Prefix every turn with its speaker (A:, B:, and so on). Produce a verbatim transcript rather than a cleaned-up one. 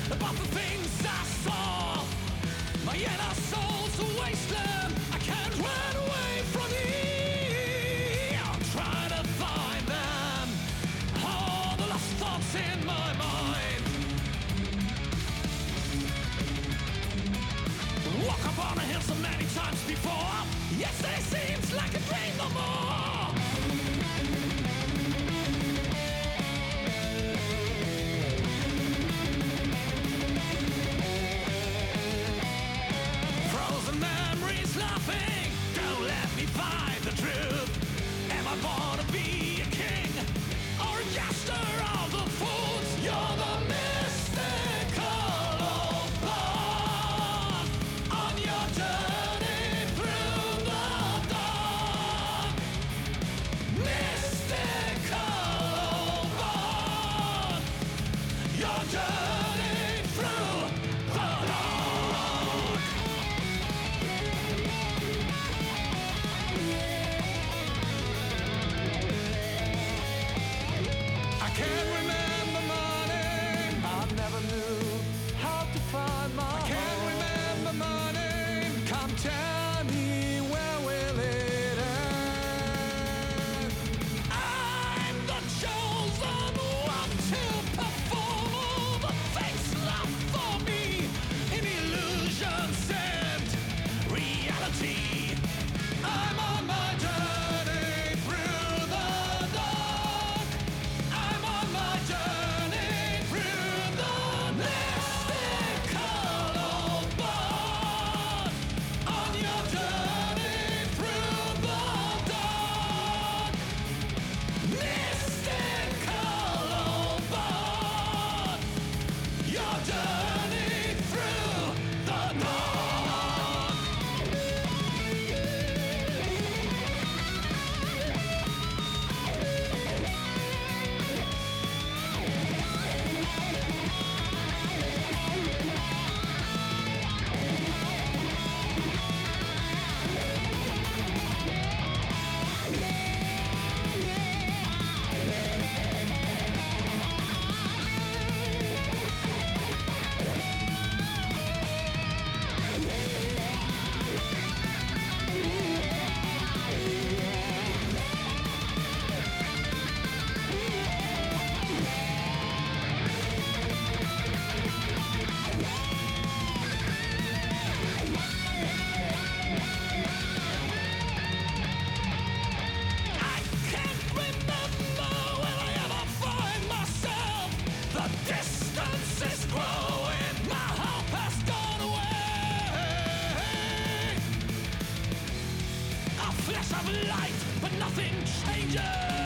A: about the things I saw. My inner soul's a wasteland. I can't run away from you. I'm trying to find them, all the lost thoughts in my mind. Walk up on the hill so many times before. Yesterday seems like a dream no more. Frozen memories laughing, don't let me find the truth. Am I born to be a king or a jester of the fools? You're the mystical old path on your journey through the dark. Mystical old path, your journey through the dark. I can't remember my name. I never knew how to find my I can't home. Remember my name. Come tell me, where will it end? I'm the chosen one to perform all the things left for me in illusions and reality. I'm on my journey through the dark. I'm on my journey through the mystical old path. On your journey through the dark. Mystical old path. Your journey through the dark. I can't remember will I ever find myself. The distance is growing, my hope has gone away. A flash of light, but nothing changes.